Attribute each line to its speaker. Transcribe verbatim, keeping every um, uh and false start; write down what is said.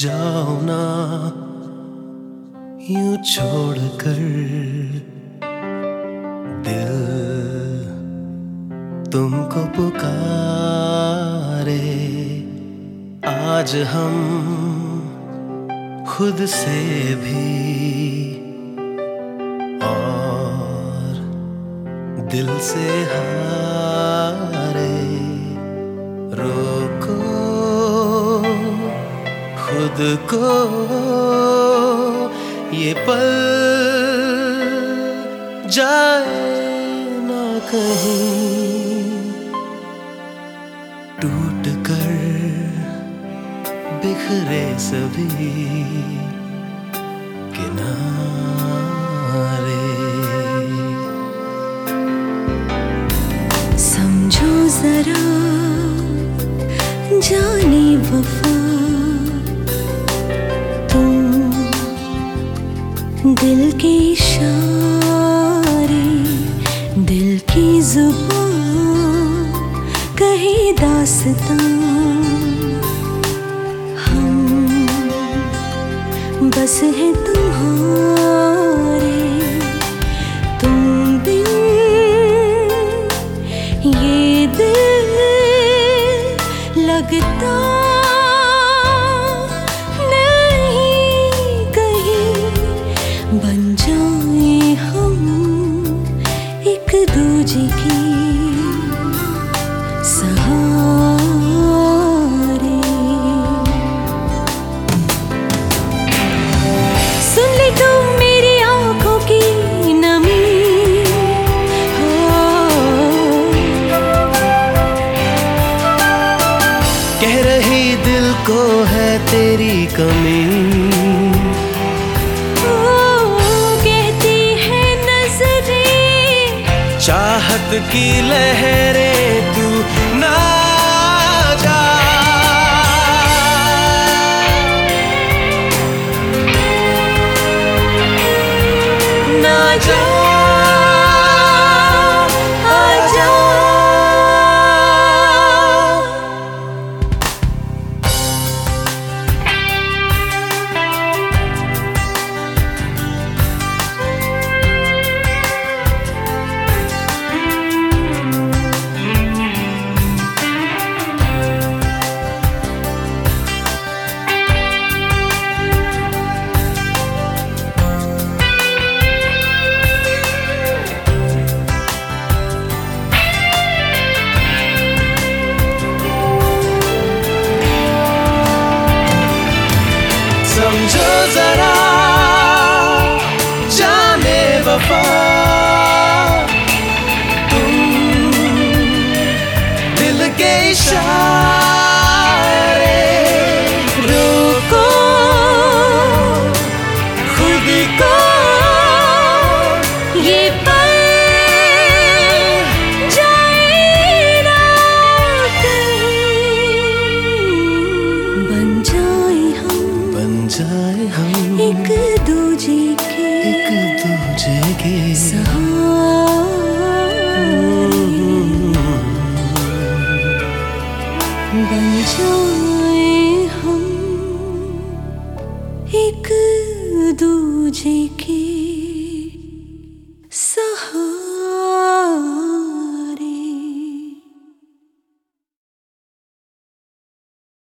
Speaker 1: जाओ ना यूं छोड़कर, दिल तुमको पुकारे। आज हम खुद से भी और दिल से हारे। रोको खुद को, ये पल जाए ना कहीं। टूट कर बिखरे सभी किनारे।
Speaker 2: समझो जरा जाने वफा, तुम दिल के इशारे, दिल की जुबान कहे दास्तां। हम बस हैं तुम्हारे, तुम बिन ये दिल लगता नहीं कहीं। बन जाए हम एक दूजे की सहारे। सुन ले तुम मेरी आंखों की नमी, हो
Speaker 1: कह रही दिल को है तेरी कमी।
Speaker 2: ओ, कहती है नजरें
Speaker 1: चाहत की लहरें तू ना जा। ना जा आजा। समझो जरा जाने वफा, तुम दिल के इशारे।
Speaker 2: रोको खुद को, ये पल जाए ना कहीं। बन जाए हम
Speaker 1: बन जाए हम
Speaker 2: एक दूजे के
Speaker 1: एक दूजे के
Speaker 2: सहारे। बन जाए हम एक दूजे के